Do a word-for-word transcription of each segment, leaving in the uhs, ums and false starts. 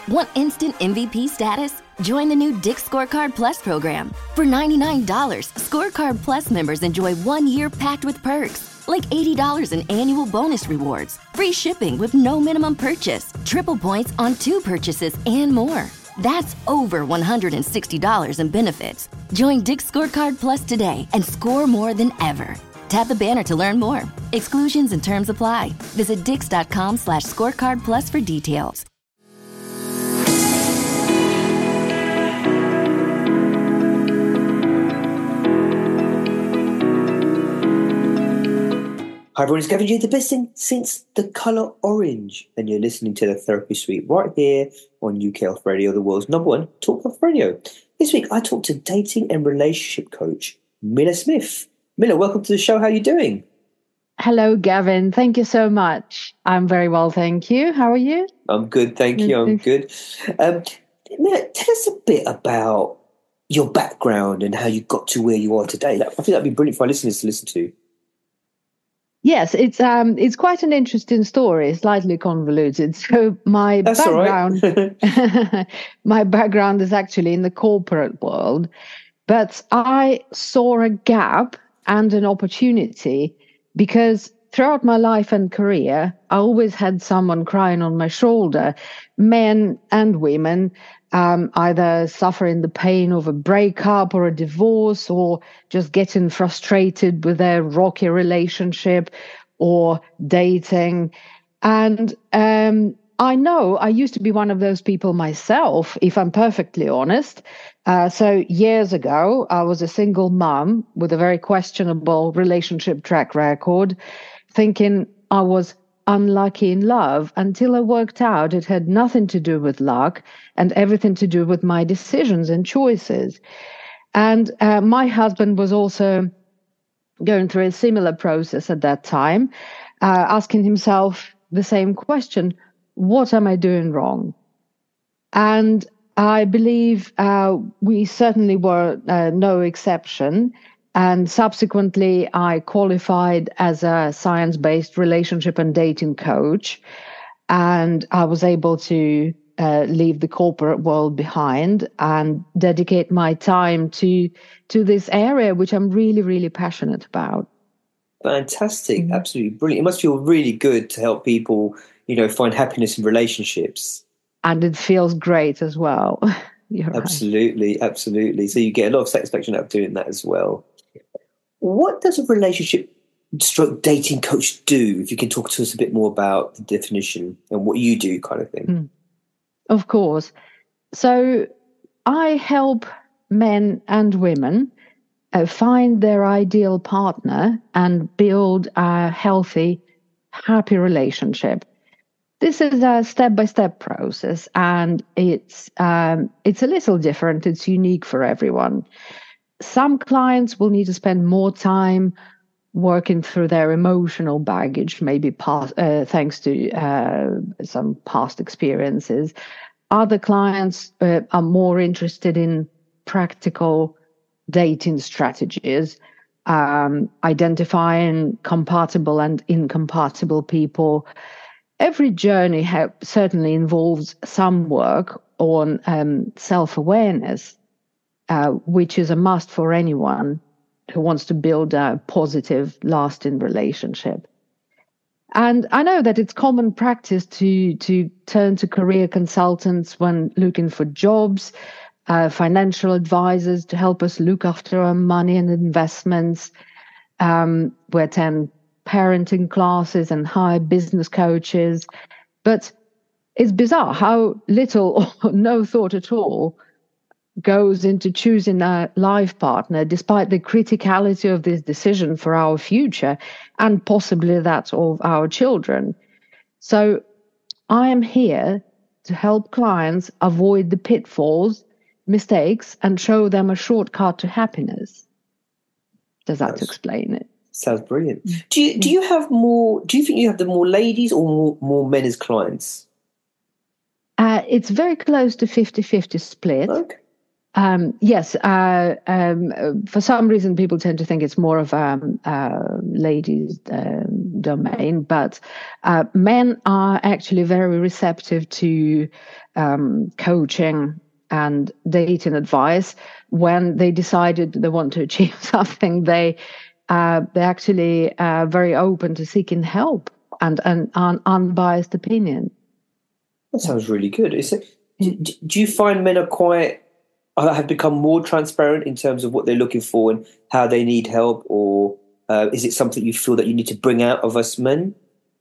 Want instant M V P status? Join the new Dick's Scorecard Plus program. For ninety-nine dollars, Scorecard Plus members enjoy one year packed with perks, like eighty dollars in annual bonus rewards, free shipping with no minimum purchase, triple points on two purchases, and more. That's over one hundred sixty dollars in benefits. Join Dick's Scorecard Plus today and score more than ever. Tap the banner to learn more. Exclusions and terms apply. Visit dix.com slash scorecard plus for details. Hi everyone, it's Gavin G, the best thing since the colour orange. And you're listening to the Therapy Suite right here on U K Health Radio, the world's number one talk health radio. This week I talked to dating and relationship coach Milla Smith. Milla, welcome to the show. How are you doing? Hello, Gavin. Thank you so much. I'm very well, thank you. How are you? I'm good, thank you. I'm good. Um, Milla, tell us a bit about your background and how you got to where you are today. I think that'd be brilliant for our listeners to listen to. Yes, it's um, it's quite an interesting story, slightly convoluted. So my That's background, all right. my background is actually in the corporate world, but I saw a gap and an opportunity because throughout my life and career, I always had someone crying on my shoulder, men and women, um, either suffering the pain of a breakup or a divorce, or just getting frustrated with their rocky relationship or dating. And um, I know I used to be one of those people myself, if I'm perfectly honest. Uh, so years ago, I was a single mom with a very questionable relationship track record, thinking I was unlucky in love until I worked out it had nothing to do with luck and everything to do with my decisions and choices. And uh, my husband was also going through a similar process at that time, uh, asking himself the same question: what am I doing wrong? And I believe uh, we certainly were uh, no exception. And subsequently, I qualified as a science-based relationship and dating coach. And I was able to uh, leave the corporate world behind and dedicate my time to, to this area, which I'm really, really passionate about. Fantastic. Mm-hmm. Absolutely brilliant. It must feel really good to help people, you know, find happiness in relationships. And it feels great as well. You're absolutely, right. Absolutely. So you get a lot of satisfaction out of doing that as well. What does a relationship stroke dating coach do? If you can talk to us a bit more about the definition and what you do, kind of thing. Mm. Of course. So I help men and women uh, find their ideal partner and build a healthy, happy relationship. This is a step-by-step process, and it's um, it's a little different. It's unique for everyone. Some clients will need to spend more time working through their emotional baggage, maybe past, uh, thanks to uh, some past experiences. Other clients uh, are more interested in practical dating strategies, um, identifying compatible and incompatible people. Every journey ha- certainly involves some work on um, self-awareness, uh, which is a must for anyone who wants to build a positive, lasting relationship. And I know that it's common practice to, to turn to career consultants when looking for jobs, uh, financial advisors to help us look after our money and investments. Um, we attend parenting classes and hire business coaches. But it's bizarre how little or no thought at all goes into choosing a life partner, despite the criticality of this decision for our future and possibly that of our children. So I am here to help clients avoid the pitfalls, mistakes, and show them a shortcut to happiness. Does that That's, explain it? Sounds brilliant. Do you do you have more? Do you think you have the more ladies or more, more men as clients? Uh, it's very close to fifty-fifty split. Okay. Um, yes, uh, um, for some reason, people tend to think it's more of a um, uh, ladies' uh, domain, but uh, men are actually very receptive to um, coaching and dating advice. When they decided they want to achieve something, they uh, they're actually uh, very open to seeking help and an un- unbiased opinion. That sounds really good. Is it, do, do you find men are quite have become more transparent in terms of what they're looking for and how they need help, or uh, is it something you feel that you need to bring out of us men?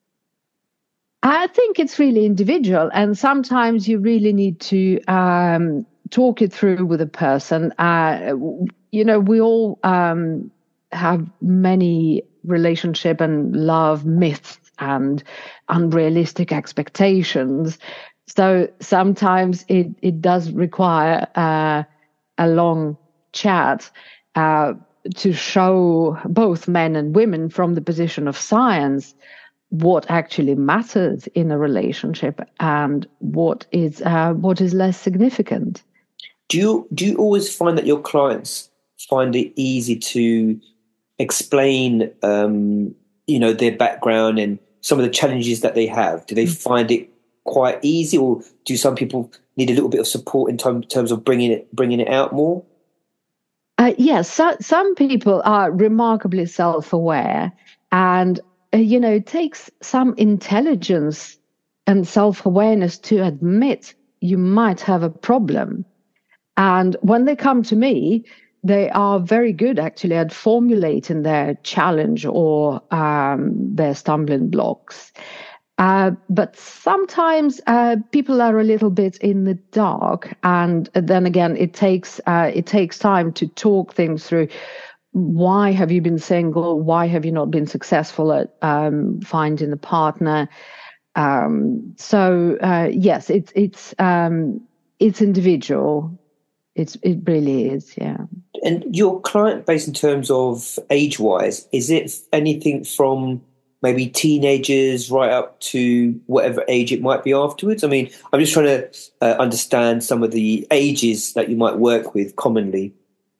I think it's really individual, and sometimes you really need to um, talk it through with a person. Uh, you know, we all um, have many relationship and love myths and unrealistic expectations. So sometimes it, it does require uh, a long chat uh, to show both men and women from the position of science what actually matters in a relationship and what is uh, what is less significant. Do you do you always find that your clients find it easy to explain, um, you know, their background and some of the challenges that they have? Do they find it quite easy, or do some people need a little bit of support in term, terms of bringing it bringing it out more? Uh, yes, so, some people are remarkably self-aware, and uh, you know, it takes some intelligence and self-awareness to admit you might have a problem. And when they come to me, they are very good actually at formulating their challenge or um, their stumbling blocks. Uh, but sometimes uh, people are a little bit in the dark, and then again, it takes uh, it takes time to talk things through. Why have you been single? Why have you not been successful at um, finding a partner? Um, so uh, yes, it's it's um, it's individual. It's it really is, yeah. And your client base, in terms of age-wise, is it anything from maybe teenagers right up to whatever age it might be afterwards? I mean, I'm just trying to uh, understand some of the ages that you might work with commonly.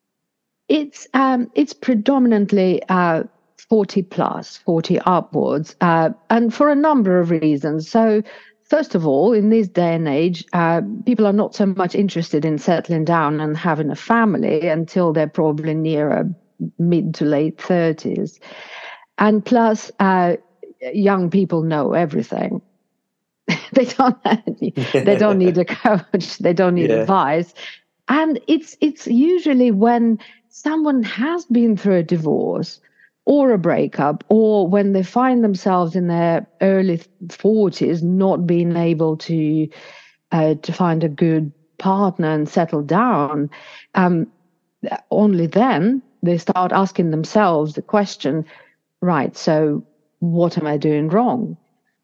It's um, it's predominantly uh, forty plus, forty upwards, uh, and for a number of reasons. So, first of all, in this day and age, uh, people are not so much interested in settling down and having a family until they're probably nearer mid to late thirties. And plus, uh, young people know everything. they don't they don't need a coach. They don't need Yeah. advice. And it's it's usually when someone has been through a divorce or a breakup, or when they find themselves in their early forties, not being able to uh, to find a good partner and settle down. Um, only then they start asking themselves the question, right, so what am I doing wrong?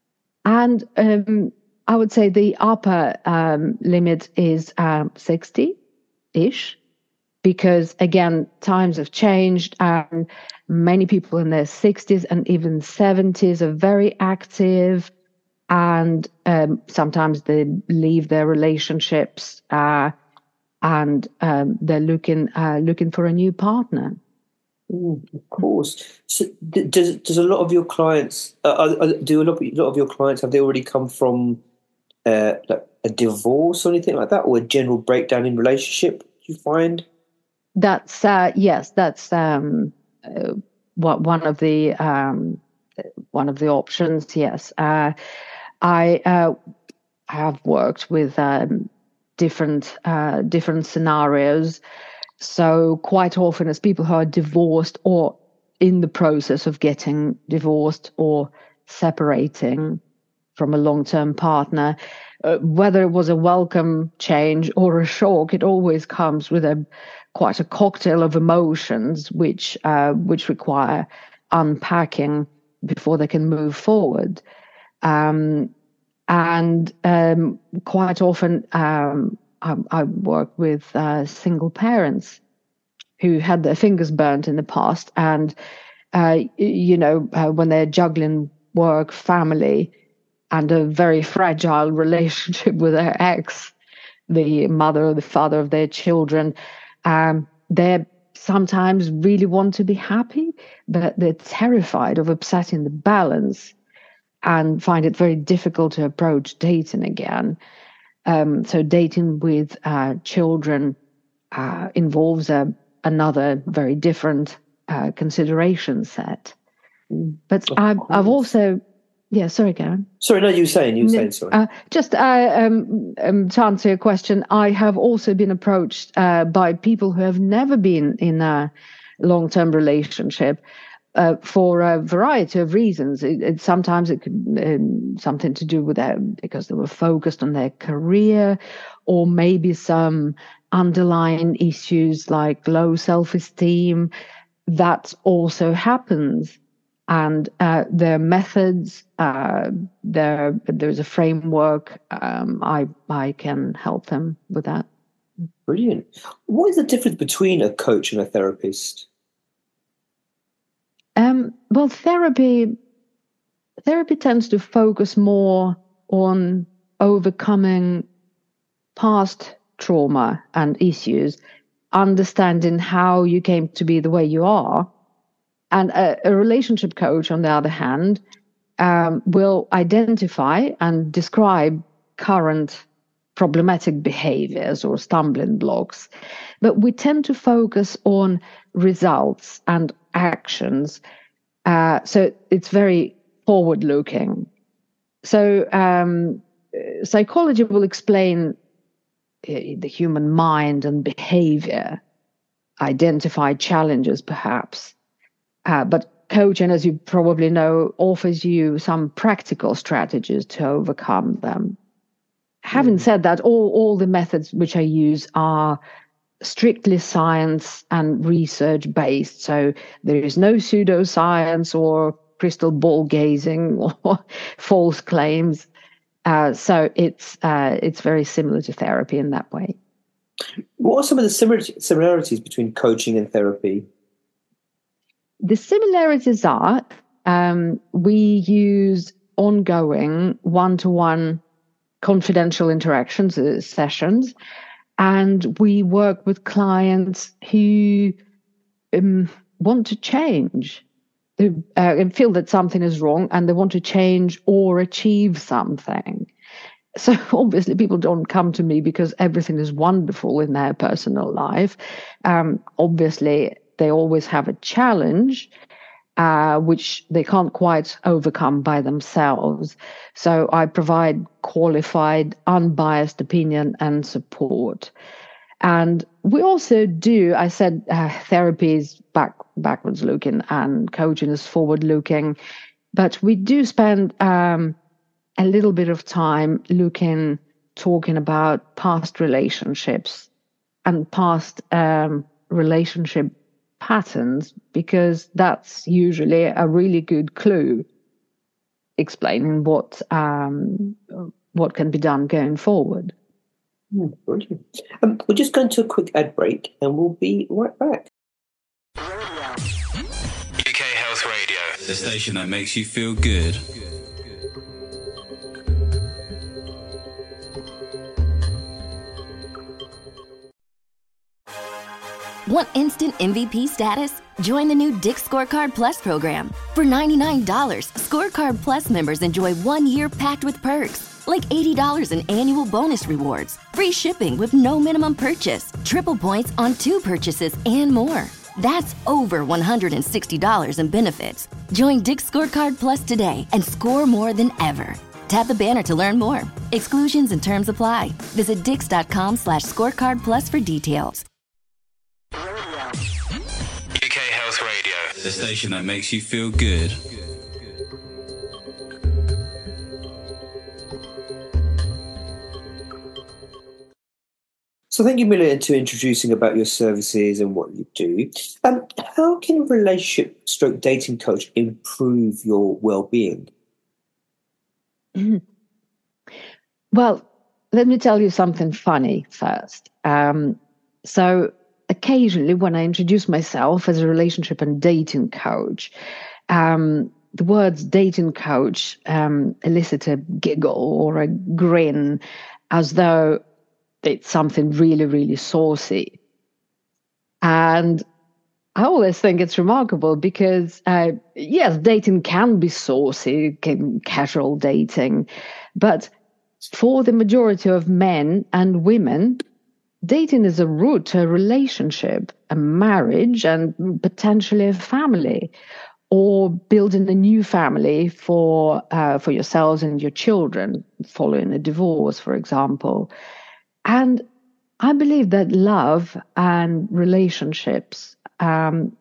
And um, I would say the upper um, limit is um, sixty-ish, because, again, times have changed, and many people in their sixties and even seventies are very active, and um, sometimes they leave their relationships uh, and um, they're looking uh, looking for a new partner. Mm, of course. So, does does a lot of your clients uh, are, do a lot, a lot of your clients, have they already come from uh, like a divorce or anything like that, or a general breakdown in relationship? Do you find? That's uh, yes, that's um, uh, what one of the um, one of the options. Yes, uh, I uh, have worked with um, different uh, different scenarios. So quite often, as people who are divorced or in the process of getting divorced or separating from a long-term partner, uh, whether it was a welcome change or a shock, it always comes with a quite a cocktail of emotions, which uh, which require unpacking before they can move forward. Um, and um, quite often, um, I, I work with uh, single parents who had their fingers burnt in the past, and uh, you know, uh, when they're juggling work, family, and a very fragile relationship with their ex, the mother or the father of their children. Um, they sometimes really want to be happy, but they're terrified of upsetting the balance and find it very difficult to approach dating again. Um, so dating with uh, children uh, involves a, another very different uh, consideration set. But I've, I've also, yeah, sorry, Garen. Sorry, no, you were saying, you were saying, sorry. Uh, just uh, um, um, to answer your question, I have also been approached uh, by people who have never been in a long-term relationship uh, for a variety of reasons. It, it, sometimes it could um, something to do with them because they were focused on their career, or maybe some underlying issues like low self-esteem. That also happens. And uh, their methods, uh, there there's a framework. Um, I I can help them with that. Brilliant. What is the difference between a coach and a therapist? Um, well, therapy therapy tends to focus more on overcoming past trauma and issues, understanding how you came to be the way you are. And a, a relationship coach, on the other hand, um, will identify and describe current problematic behaviors or stumbling blocks. But we tend to focus on results and actions. Uh, so it's very forward-looking. So um, psychology will explain the human mind and behavior, identify challenges perhaps. Uh, but coaching, as you probably know, offers you some practical strategies to overcome them. Having mm. said that, all, all the methods which I use are strictly science and research-based. So there is no pseudoscience or crystal ball gazing or false claims. Uh, so it's uh, it's very similar to therapy in that way. What are some of the similarities between coaching and therapy? The similarities are um, we use ongoing one-to-one confidential interactions, uh, sessions, and we work with clients who um, want to change, who uh, feel that something is wrong and they want to change or achieve something. So obviously people don't come to me because everything is wonderful in their personal life. Um, obviously, they always have a challenge, uh, which they can't quite overcome by themselves. So I provide qualified, unbiased opinion and support. And we also do, I said uh, therapy is back, backwards looking and coaching is forward looking, but we do spend um, a little bit of time looking, talking about past relationships and past um, relationship patterns, because that's usually a really good clue explaining what um, what can be done going forward. Mm, brilliant. Um, we're just going to a quick ad break and we'll be right back. U K Health Radio, the station that makes you feel good. Want instant M V P status? Join the new Dick's Scorecard Plus program. For ninety-nine dollars, Scorecard Plus members enjoy one year packed with perks, like eighty dollars in annual bonus rewards, free shipping with no minimum purchase, triple points on two purchases, and more. That's over one hundred sixty dollars in benefits. Join Dick's Scorecard Plus today and score more than ever. Tap the banner to learn more. Exclusions and terms apply. Visit dix.com slash scorecard plus for details. U K Health Radio, the station that makes you feel good. So thank you, Millie, to introducing about your services and what you do. Um, how can a relationship stroke dating coach improve your well-being? Mm-hmm. Well, let me tell you something funny first. Um, so occasionally when I introduce myself as a relationship and dating coach, um, the words dating coach um, elicit a giggle or a grin, as though it's something really, really saucy. And I always think it's remarkable because, uh, yes, dating can be saucy, can, casual dating, but for the majority of men and women, dating is a route to a relationship, a marriage, and potentially a family, or building a new family for uh, for yourselves and your children, following a divorce, for example. And I believe that love and relationships um,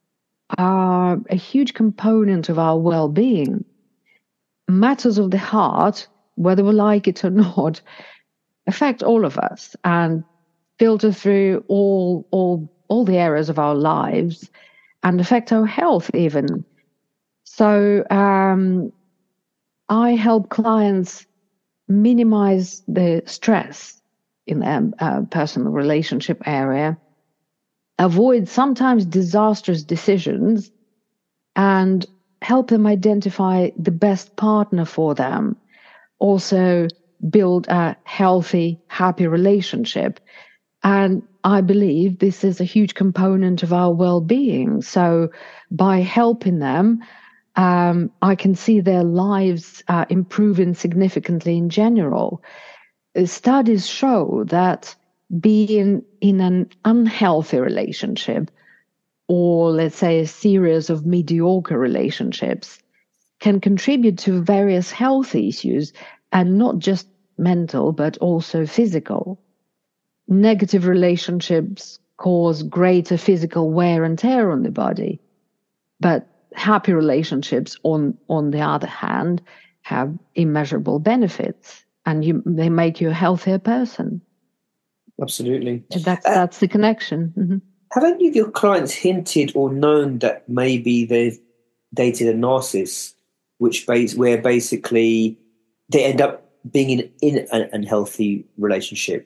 are a huge component of our well-being. Matters of the heart, whether we like it or not, affect all of us and filter through all all all the areas of our lives and affect our health even. So um, I help clients minimize the stress in their uh, personal relationship area, avoid sometimes disastrous decisions, and help them identify the best partner for them. Also build a healthy, happy relationship. And I believe this is a huge component of our well-being. So by helping them, um, I can see their lives uh, improving significantly in general. Studies show that being in an unhealthy relationship, or let's say a series of mediocre relationships, can contribute to various health issues, and not just mental, but also physical. Negative relationships cause greater physical wear and tear on the body, but happy relationships, on, on the other hand, have immeasurable benefits, and you, they make you a healthier person. Absolutely. That's, Uh, that's the connection. Mm-hmm. Have any of your clients hinted or known that maybe they've dated a narcissist, which base, where basically they end up being in, in an unhealthy relationship?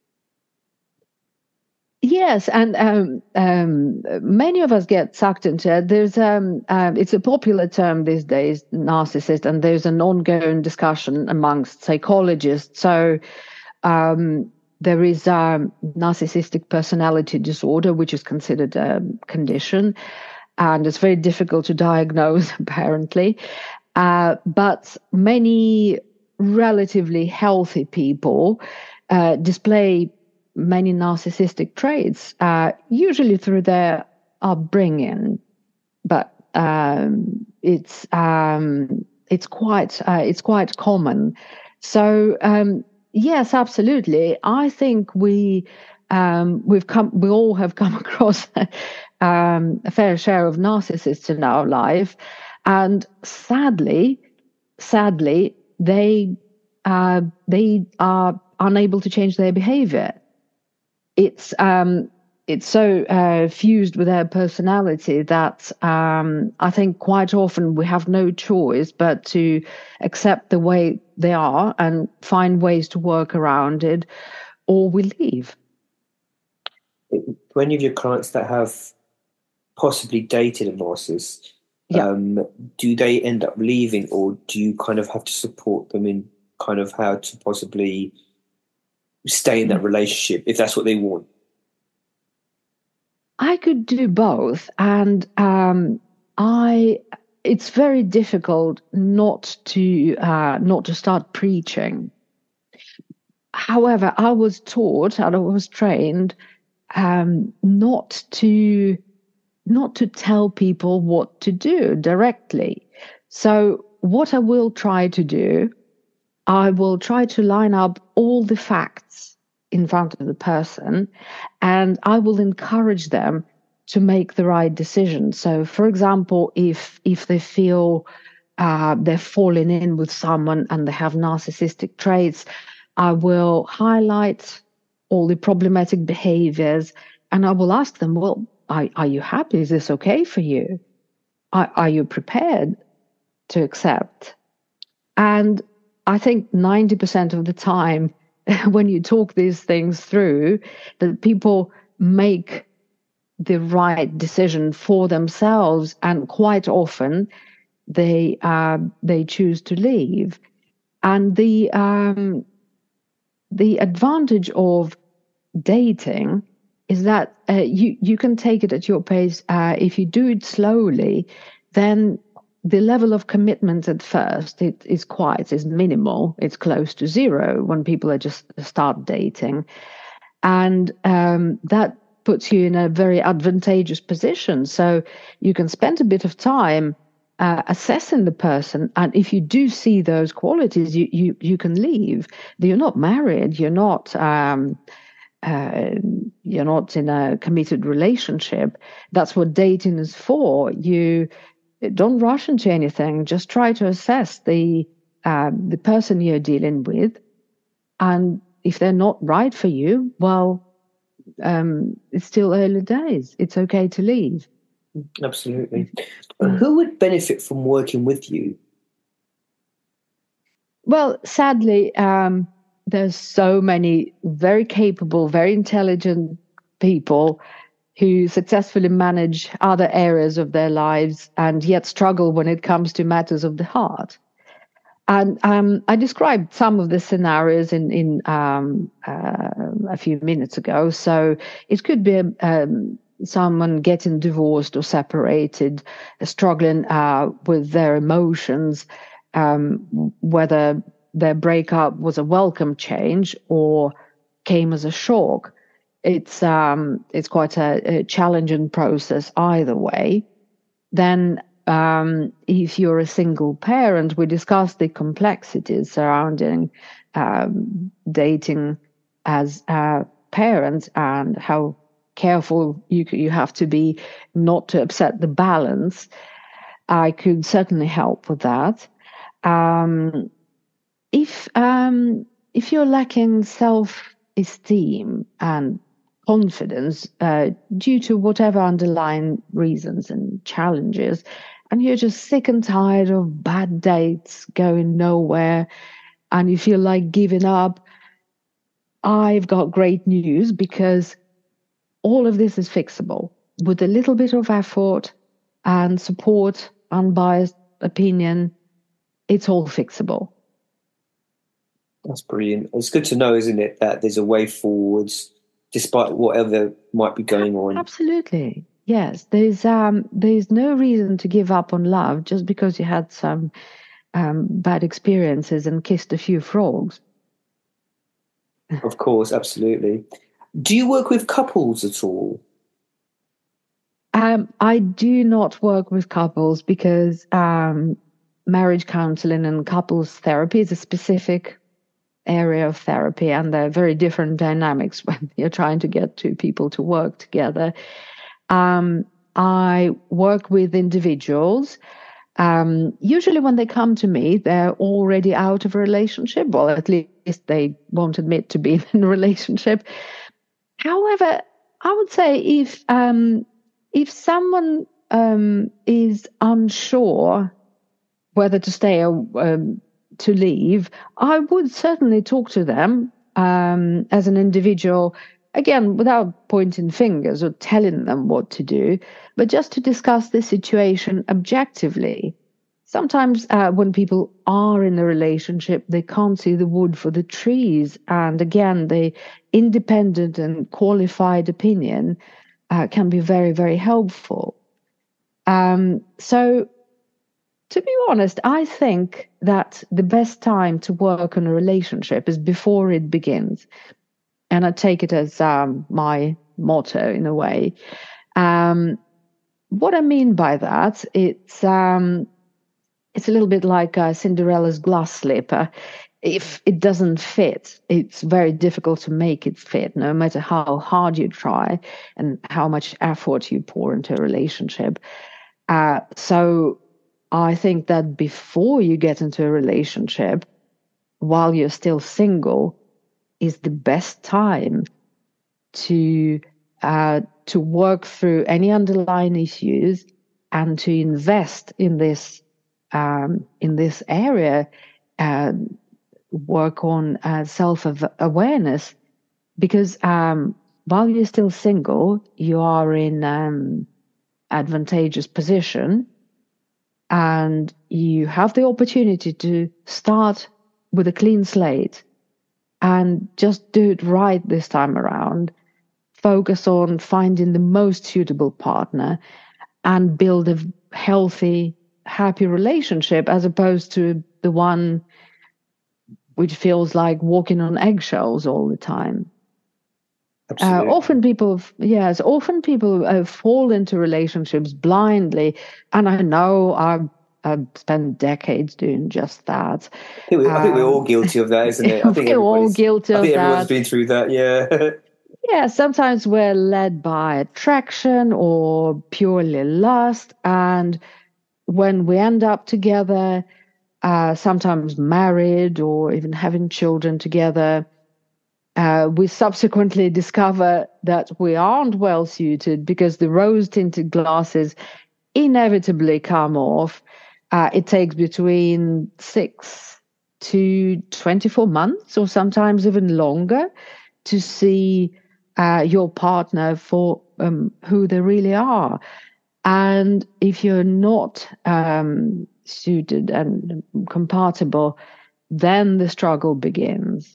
Yes, and um, um, many of us get sucked into it. There's um, um, it's a popular term these days, narcissist, and there's an ongoing discussion amongst psychologists. So um, there is um, narcissistic personality disorder, which is considered a condition, and it's very difficult to diagnose, apparently. Uh, but many relatively healthy people uh, display many narcissistic traits, uh, usually through their upbringing, but um, it's um, it's quite uh, it's quite common. So um, yes, absolutely. I think we um, we've come we all have come across um, a fair share of narcissists in our life, and sadly, sadly, they uh, they are unable to change their behavior. It's um, it's so uh, fused with their personality that um, I think quite often we have no choice but to accept the way they are and find ways to work around it, or we leave. For any of your clients that have possibly dated a narcissist, Yeah. um, do they end up leaving, or do you kind of have to support them in kind of how to possibly stay in that relationship if that's what they want? I could do both, and um, I. It's very difficult not to uh, not to start preaching. However, I was taught and I was trained um, not to not to tell people what to do directly. So what I will try to do, I will try to line up all the facts in front of the person, and I will encourage them to make the right decision. So, for example, if if they feel uh, they're falling in with someone and they have narcissistic traits, I will highlight all the problematic behaviors, and I will ask them, well, are, are you happy? Is this okay for you? Are, are you prepared to accept? And I think ninety percent of the time, when you talk these things through, that people make the right decision for themselves, and quite often they uh, they choose to leave. And the um, the advantage of dating is that uh, you, you can take it at your pace. Uh, if you do it slowly, then the level of commitment at first it is quite is minimal. It's close to zero when people are just start dating, and um, that puts you in a very advantageous position. So you can spend a bit of time uh, assessing the person, and if you do see those qualities, you you you can leave. You're not married. You're not. Um, uh, you're not in a committed relationship. That's what dating is for. You don't rush into anything. Just try to assess the uh, the person you're dealing with, and if they're not right for you, well, um, it's still early days. It's okay to leave. Absolutely. Who would benefit from working with you? Well, sadly, um, there's so many very capable, very intelligent people who successfully manage other areas of their lives and yet struggle when it comes to matters of the heart. And um, I described some of the scenarios in, in um, uh, a few minutes ago. So it could be um, someone getting divorced or separated, struggling uh, with their emotions, um, whether their breakup was a welcome change or came as a shock. It's um, it's quite a, a challenging process either way. Then um, if you're a single parent, we discussed the complexities surrounding um, dating as uh, parents and how careful you you have to be not to upset the balance. I could certainly help with that. Um, if um, if you're lacking self-esteem and confidence uh, due to whatever underlying reasons and challenges, and you're just sick and tired of bad dates going nowhere, and you feel like giving up, I've got great news, because all of this is fixable with a little bit of effort and support, unbiased opinion. It's all fixable. That's brilliant. It's good to know, isn't it, that there's a way forwards despite whatever might be going on. Absolutely. Yes. There's um there's no reason to give up on love just because you had some um, bad experiences and kissed a few frogs. Of course, absolutely. Do you work with couples at all? Um, I do not work with couples because um, marriage counseling and couples therapy is a specific area of therapy, and there are very different dynamics when you're trying to get two people to work together. Um, I work with individuals. Um, usually when they come to me, they're already out of a relationship. Well, at least they won't admit to being in a relationship. However, I would say if um, if someone um, is unsure whether to stay or um, to leave, I would certainly talk to them um, as an individual, again, without pointing fingers or telling them what to do, but just to discuss the situation objectively. Sometimes uh, when people are in a relationship, they can't see the wood for the trees. And again, the independent and qualified opinion uh, can be very, very helpful. Um, so to be honest, I think that the best time to work on a relationship is before it begins. And I take it as um, my motto in a way. Um, what I mean by that, it's um, it's a little bit like uh, Cinderella's glass slipper. If it doesn't fit, it's very difficult to make it fit, no matter how hard you try and how much effort you pour into a relationship. Uh, so I think that before you get into a relationship, while you're still single, is the best time to uh, to work through any underlying issues and to invest in this um, in this area, uh, work on uh, self-awareness, because um, while you're still single, you are in um, advantageous position, and you have the opportunity to start with a clean slate and just do it right this time around. Focus on finding the most suitable partner and build a healthy, happy relationship, as opposed to the one which feels like walking on eggshells all the time. Uh, often people, yes, often people uh, fall into relationships blindly, and I know I've, I've spent decades doing just that. I think, we, um, I think we're all guilty of that, isn't it? I think we're all guilty of that. I think everyone's been through that, yeah. Yeah, sometimes we're led by attraction or purely lust, and when we end up together, uh, sometimes married or even having children together, Uh, we subsequently discover that we aren't well suited because the rose-tinted glasses inevitably come off. Uh, it takes between six to twenty-four months, or sometimes even longer, to see uh, your partner for um, who they really are. And if you're not um, suited and compatible, then the struggle begins.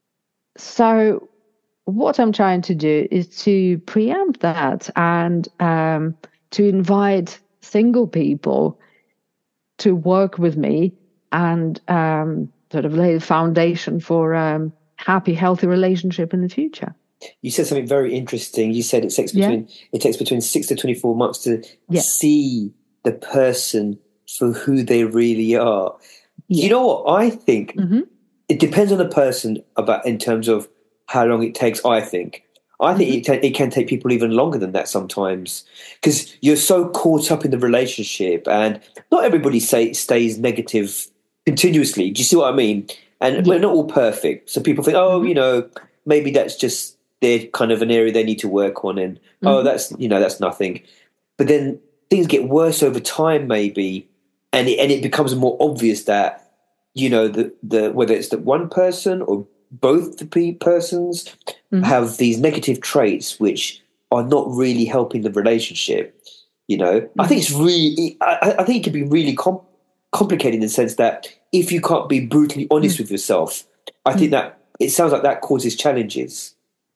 So what I'm trying to do is to preempt that and um, to invite single people to work with me and um, sort of lay the foundation for a um, happy, healthy relationship in the future. You said something very interesting. You said it takes between yeah. it takes between six to twenty-four months to yeah. see the person for who they really are. Yeah. You know what? I think mm-hmm. it depends on the person about in terms of how long it takes. I think. I think mm-hmm. it, ta- it can take people even longer than that sometimes, because you're so caught up in the relationship, and not everybody say, stays negative continuously. Do you see what I mean? And yeah. we're not all perfect, so people think, oh, mm-hmm. you know, maybe that's just their kind of an area they need to work on, and mm-hmm. oh, that's you know, that's nothing. But then things get worse over time, maybe, and it, and it becomes more obvious that you know the the whether it's that one person or both the pe- persons mm-hmm. have these negative traits which are not really helping the relationship. You know, mm-hmm. I think it's really, I, I think it can be really com- complicated in the sense that if you can't be brutally honest mm-hmm. with yourself, I mm-hmm. think that it sounds like that causes challenges.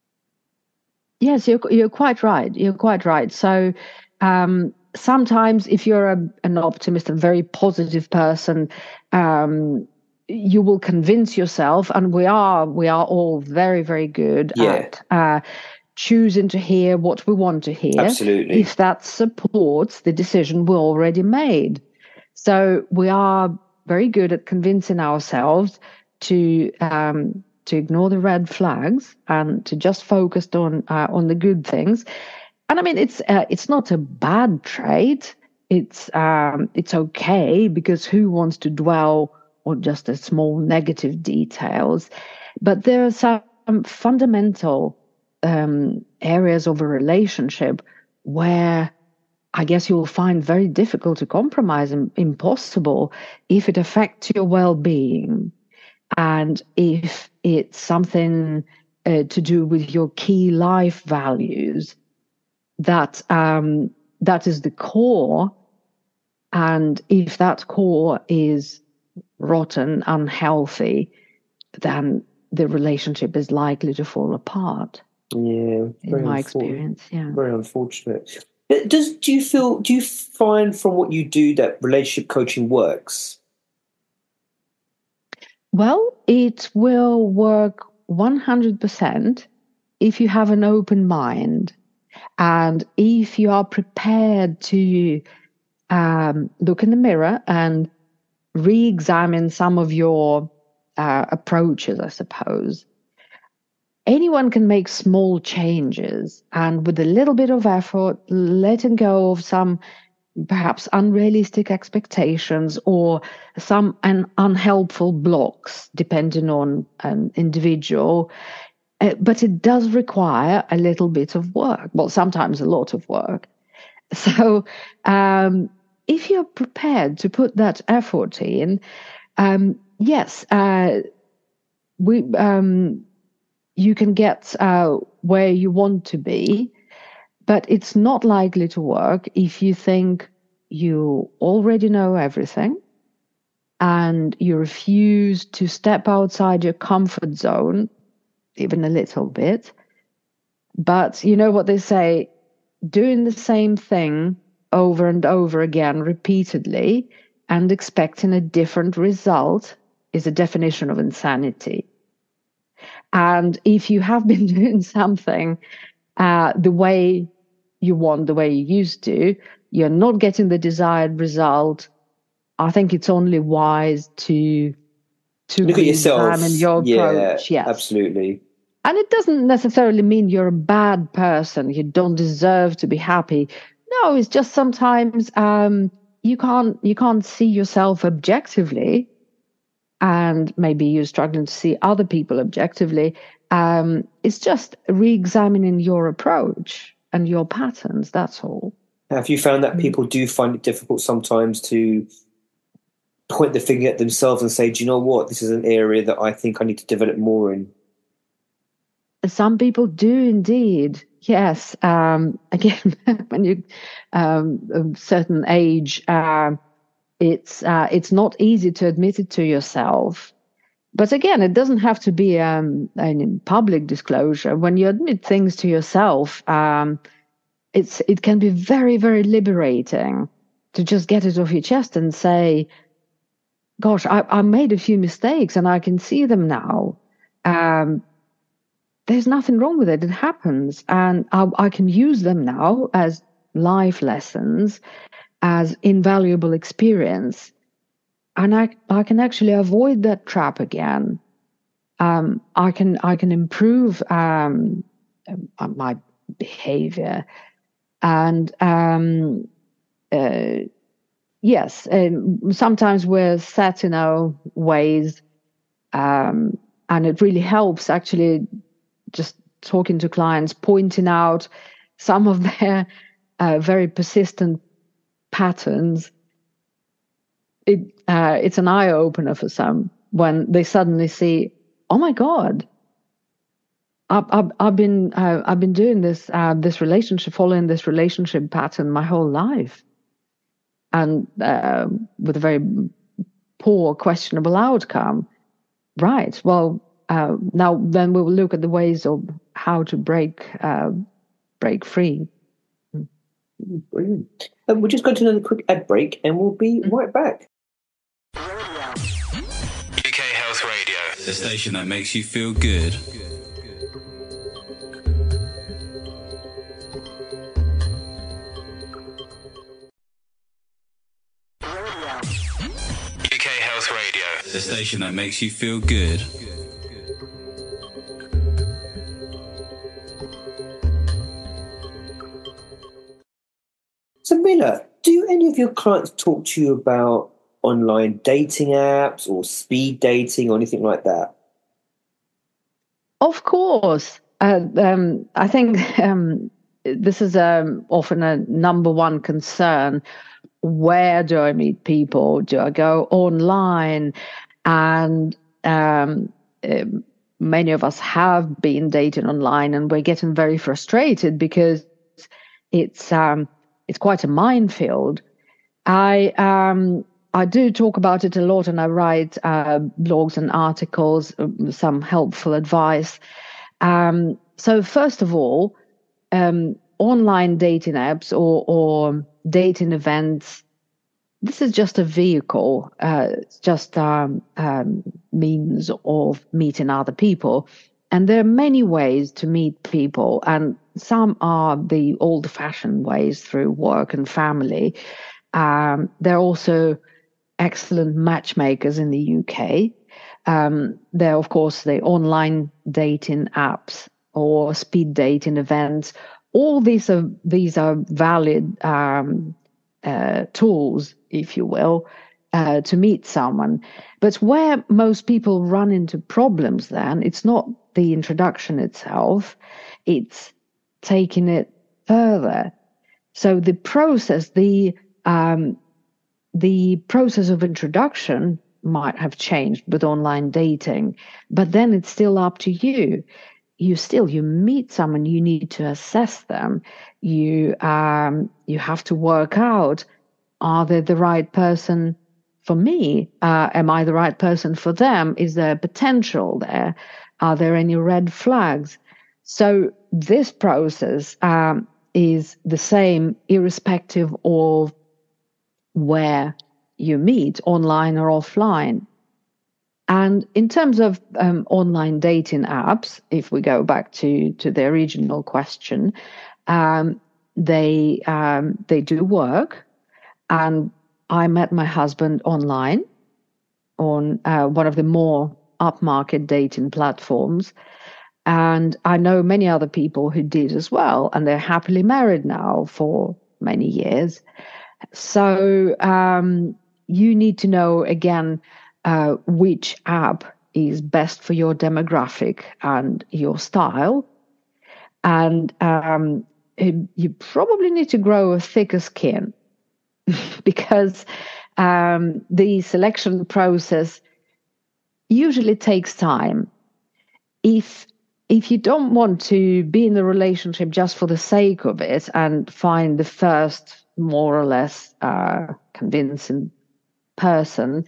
Yes, you're you're quite right. You're quite right. So um, sometimes, if you're a, an optimist, a very positive person, um, you will convince yourself, and we are we are all very very good yeah. at uh, choosing to hear what we want to hear. Absolutely, if that supports the decision we already made. So we are very good at convincing ourselves to. Um, to ignore the red flags and to just focus on uh, on the good things. And I mean, it's uh, it's not a bad trait. It's um, it's okay, because who wants to dwell on just the small negative details? But there are some fundamental um, areas of a relationship where I guess you'll find very difficult to compromise and impossible if it affects your well-being. And if it's something uh, to do with your key life values, that um, that is the core. And if that core is rotten, unhealthy, then the relationship is likely to fall apart. Yeah, in my experience, yeah, very unfortunate. Does do you feel? Do you find from what you do that relationship coaching works? Well, it will work one hundred percent if you have an open mind and if you are prepared to um, look in the mirror and re-examine some of your uh, approaches, I suppose. Anyone can make small changes, and with a little bit of effort, letting go of some perhaps unrealistic expectations or some un- unhelpful blocks, depending on an individual. Uh, but it does require a little bit of work. Well, sometimes a lot of work. So um, if you're prepared to put that effort in, um, yes, uh, we um, you can get uh, where you want to be. But it's not likely to work if you think you already know everything and you refuse to step outside your comfort zone even a little bit. But you know what they say, doing the same thing over and over again repeatedly and expecting a different result is a definition of insanity. And if you have been doing something uh, the way you want, the way you used to, you're not getting the desired result, I think it's only wise to to look at yourself. Examine your yeah, approach. Yes, absolutely. And it doesn't necessarily mean you're a bad person. You don't deserve to be happy. No, it's just sometimes um, you can't you can't see yourself objectively, and maybe you're struggling to see other people objectively. Um, it's just re-examining your approach and your patterns. That's all. Have you found that people do find it difficult sometimes to point the finger at themselves and say, do you know what, this is an area that I think I need to develop more in? Some people do indeed. Yes. Um, again, when you um, a certain age, uh, it's uh, it's not easy to admit it to yourself. But again, it doesn't have to be um, a public disclosure. When you admit things to yourself, um, it's it can be very, very liberating to just get it off your chest and say, gosh, I, I made a few mistakes and I can see them now. Um, there's nothing wrong with it. It happens. And I, I can use them now as life lessons, as invaluable experience. And I, I can actually avoid that trap again. Um, I can I can improve um, my behavior. And um, uh, yes, um, sometimes we're set in our ways, um, and it really helps actually just talking to clients, pointing out some of their uh, very persistent patterns. It uh, it's an eye opener for some when they suddenly see, oh my God, I've I've, I've been uh, I've been doing this uh, this relationship, following this relationship pattern my whole life, and uh, with a very poor, questionable outcome. Right. Well, uh, now then we will look at the ways of how to break uh, break free. Brilliant. Um, we're just going to another quick ad break, and we'll be right back. U K Health Radio, the station that makes you feel good. U K Health Radio, the station that makes you feel good. So, Mila, do any of your clients talk to you about online dating apps or speed dating or anything like that? Of course. Uh, um, I think um, this is um, often a number one concern. Where do I meet people? Do I go online? And um, uh, many of us have been dating online, and we're getting very frustrated because it's um, it's quite a minefield. I um, I do talk about it a lot, and I write uh, blogs and articles, some helpful advice. Um, so first of all, um, online dating apps or, or dating events, this is just a vehicle. Uh, it's just um, um, means of meeting other people. And there are many ways to meet people, and some are the old-fashioned ways through work and family. Um, there are also excellent matchmakers in the U K. Um, there are, of course, the online dating apps or speed dating events. All these are these are valid um, uh, tools, if you will, uh, to meet someone. But where most people run into problems, then it's not the introduction itself; it's taking it further. So the process, the um, the process of introduction might have changed with online dating, but then it's still up to you. You still, you meet someone, you need to assess them. You um, you have to work out, are they the right person for me? Uh, am I the right person for them? Is there potential there? Are there any red flags? So this process um, is the same irrespective of where you meet, online or offline. And in terms of um, online dating apps, if we go back to, to the original question, um, they um, they do work. And I met my husband online on uh, one of the more upmarket dating platforms. And I know many other people who did as well, and they're happily married now for many years. So um, you need to know, again, uh, which app is best for your demographic and your style. And um, you probably need to grow a thicker skin because um, the selection process usually takes time. If if you don't want to be in a relationship just for the sake of it and find the first more or less uh, convincing person,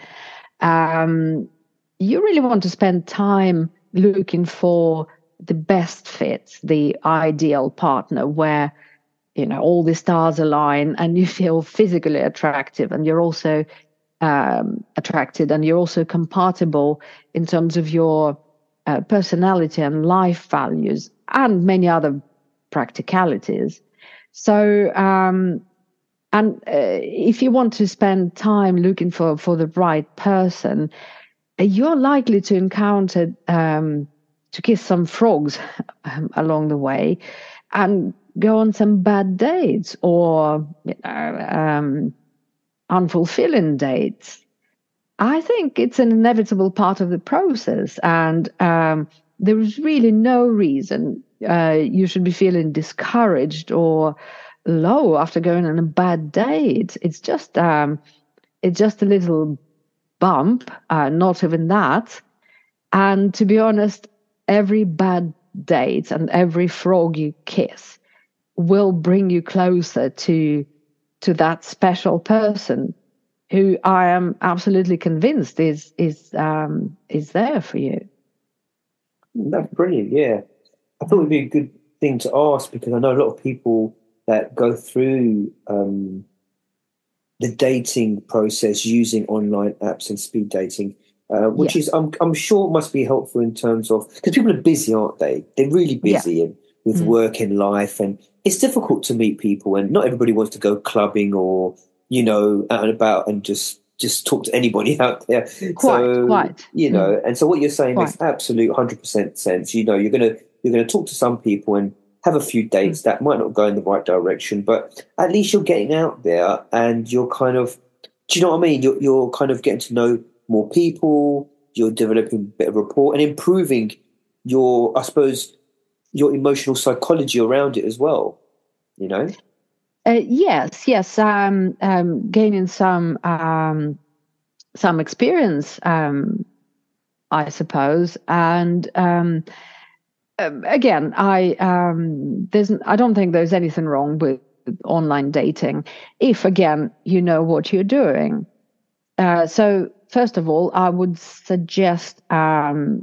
um, you really want to spend time looking for the best fit, the ideal partner where, you know, all the stars align and you feel physically attractive and you're also um, attracted and you're also compatible in terms of your uh, personality and life values and many other practicalities. So, um, and uh, if you want to spend time looking for, for the right person, you're likely to encounter, um, to kiss some frogs along the way and go on some bad dates or, you know, um, unfulfilling dates. I think it's an inevitable part of the process, and um, there is really no reason uh, you should be feeling discouraged or low after going on a bad date. It's just um, it's just a little bump, uh, not even that. And to be honest, every bad date and every frog you kiss will bring you closer to to that special person who I am absolutely convinced is is um, is there for you. That's brilliant. Yeah, I thought it'd be a good thing to ask because I know a lot of people that go through um, the dating process using online apps and speed dating, uh, which yeah. is I'm I'm sure must be helpful in terms of because people are busy, aren't they? They're really busy yeah. and with mm. work and life, and it's difficult to meet people, and not everybody wants to go clubbing or, you know, out and about and just just talk to anybody out there. Quite, so, quite. You know, mm. and so what you're saying quite. makes absolute one hundred percent sense. You know, you're gonna you're gonna talk to some people and have a few dates mm. that might not go in the right direction, but at least you're getting out there and you're kind of, do you know what I mean? You're you're kind of getting to know more people. You're developing a bit of rapport and improving your, I suppose, your emotional psychology around it as well. You know. Uh, yes, yes. Um, um, gaining some um, some experience, um, I suppose, and um, um, again, I um, there's I don't think there's anything wrong with online dating if, again, you know what you're doing. Uh, so, first of all, I would suggest um,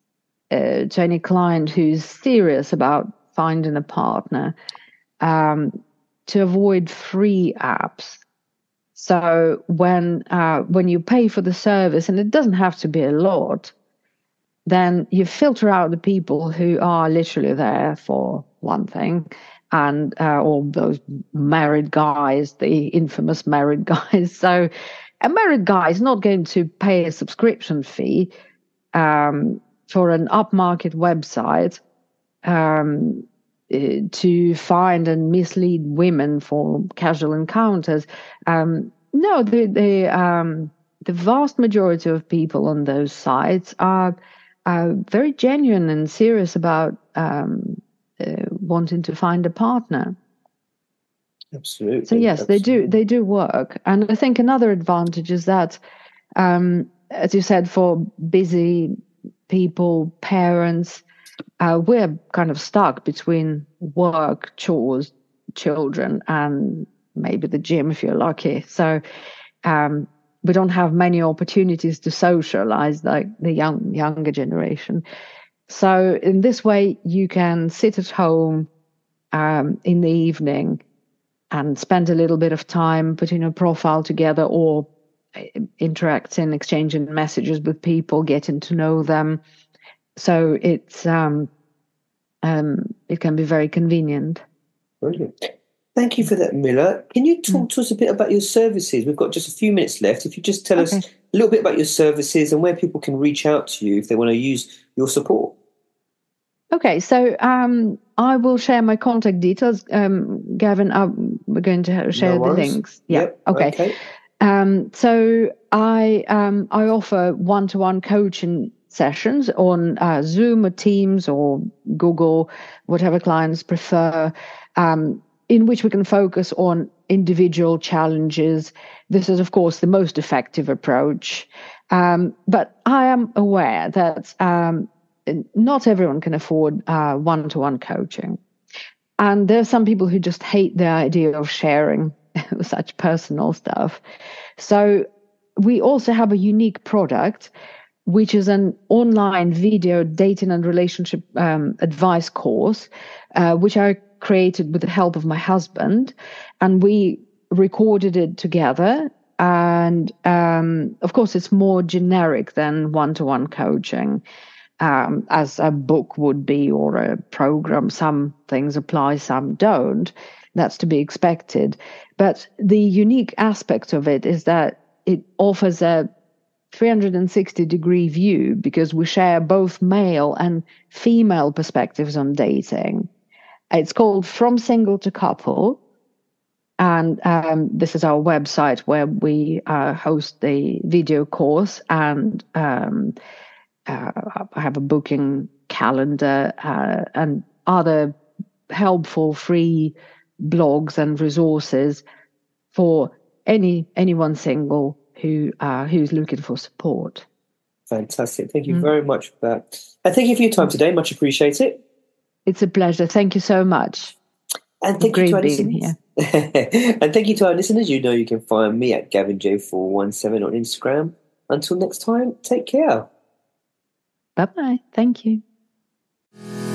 uh, to any client who's serious about finding a partner. Um, to avoid free apps. So when uh, when you pay for the service, and it doesn't have to be a lot, then you filter out the people who are literally there for one thing, and uh, all those married guys, the infamous married guys. So a married guy is not going to pay a subscription fee um, for an upmarket website um to find and mislead women for casual encounters. Um, no, the the, um, the vast majority of people on those sites are, are very genuine and serious about um, uh, wanting to find a partner. Absolutely. So yes, Absolutely. they do they do work, and I think another advantage is that, um, as you said, for busy people, parents. Uh, we're kind of stuck between work, chores, children, and maybe the gym if you're lucky. So um, we don't have many opportunities to socialize like the young younger generation. So in this way, you can sit at home um, in the evening and spend a little bit of time putting a profile together or interacting, exchanging messages with people, getting to know them. So it's um, um, it can be very convenient. Brilliant. Thank you for that, Mila. Can you talk to us a bit about your services? We've got just a few minutes left. If you just tell Okay. us a little bit about your services and where people can reach out to you if they want to use your support. Okay, so um, I will share my contact details. Um, Gavin, uh, we're going to share No the worries. links. Yeah. Yep, Okay. okay. Um, so I um, I offer one-to-one coaching sessions on uh, Zoom or Teams or Google, whatever clients prefer, um, in which we can focus on individual challenges. This is, of course, the most effective approach. Um, but I am aware that um, not everyone can afford uh, one-to-one coaching. And there are some people who just hate the idea of sharing such personal stuff. So we also have a unique product, which is an online video dating and relationship um, advice course, uh, which I created with the help of my husband. And we recorded it together. And um, of course, it's more generic than one-to-one coaching. Um, as a book would be or a program. Some things apply, some don't. That's to be expected. But the unique aspect of it is that it offers a three hundred sixty degree view because we share both male and female perspectives on dating. It's called From Single to Couple. And um, this is our website where we uh, host the video course and um, Uh, I have a booking calendar uh, and other helpful free blogs and resources for any anyone single who uh, who's looking for support. Fantastic. Thank you mm. very much for that. And thank you for your time today. Much appreciate it. It's a pleasure. Thank you so much. And thank Great you to our being listeners. Here. And thank you to our listeners. You know you can find me at Gavin J four one seven on Instagram. Until next time, take care. Bye-bye. Thank you.